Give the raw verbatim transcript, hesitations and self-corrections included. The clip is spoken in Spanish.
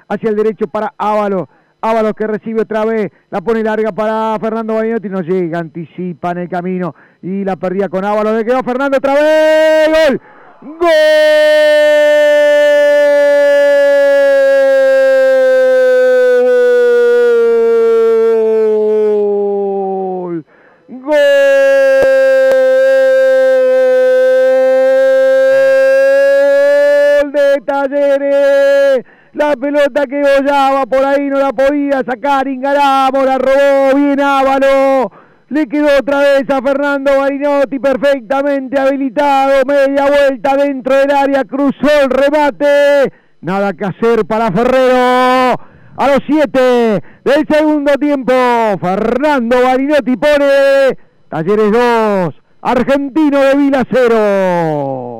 hacia el derecho para Ábalos. Ábalos que recibe otra vez, la pone larga para Fernando Barinotti, no llega, anticipa en el camino y la perdía con Ábalos, le quedó Fernando otra vez, ¡gol! ¡Gol! ¡Gol! De Talleres. La pelota que gollaba por ahí no la podía sacar Ingaramo, la robó bien Ábalos. Le quedó otra vez a Fernando Barinotti perfectamente habilitado. Media vuelta dentro del área, cruzó el remate. Nada que hacer para Ferrero. A los siete del segundo tiempo, Fernando Barinotti pone Talleres dos, Argentino de Vila cero.